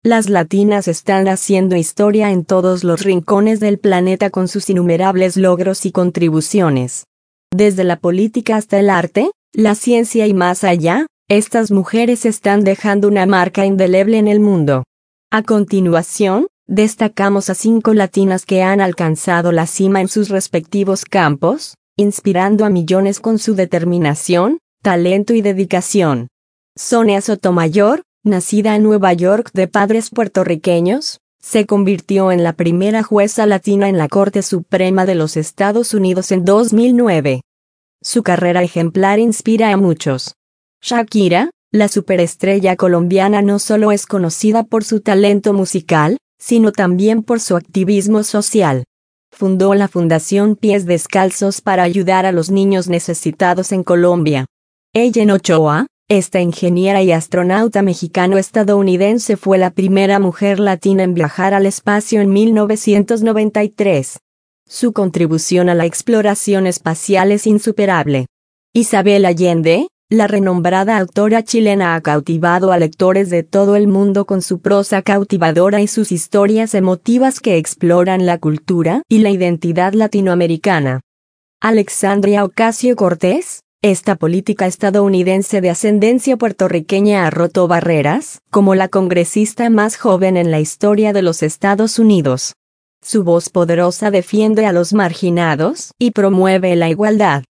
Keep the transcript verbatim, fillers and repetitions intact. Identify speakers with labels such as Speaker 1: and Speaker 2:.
Speaker 1: Las latinas están haciendo historia en todos los rincones del planeta con sus innumerables logros y contribuciones. Desde la política hasta el arte, la ciencia y más allá, estas mujeres están dejando una marca indeleble en el mundo. A continuación, destacamos a cinco latinas que han alcanzado la cima en sus respectivos campos, inspirando a millones con su determinación, talento y dedicación. Sonia Sotomayor, nacida en Nueva York de padres puertorriqueños, se convirtió en la primera jueza latina en la Corte Suprema de los Estados Unidos en dos mil nueve. Su carrera ejemplar inspira a muchos. Shakira, la superestrella colombiana, no solo es conocida por su talento musical, sino también por su activismo social. Fundó la Fundación Pies Descalzos para ayudar a los niños necesitados en Colombia. Ellen Ochoa, esta ingeniera y astronauta mexicano-estadounidense, fue la primera mujer latina en viajar al espacio en mil novecientos noventa y tres. Su contribución a la exploración espacial es insuperable. Isabel Allende, la renombrada autora chilena, ha cautivado a lectores de todo el mundo con su prosa cautivadora y sus historias emotivas que exploran la cultura y la identidad latinoamericana. Alexandria Ocasio-Cortez, esta política estadounidense de ascendencia puertorriqueña, ha roto barreras, como la congresista más joven en la historia de los Estados Unidos. Su voz poderosa defiende a los marginados y promueve la igualdad.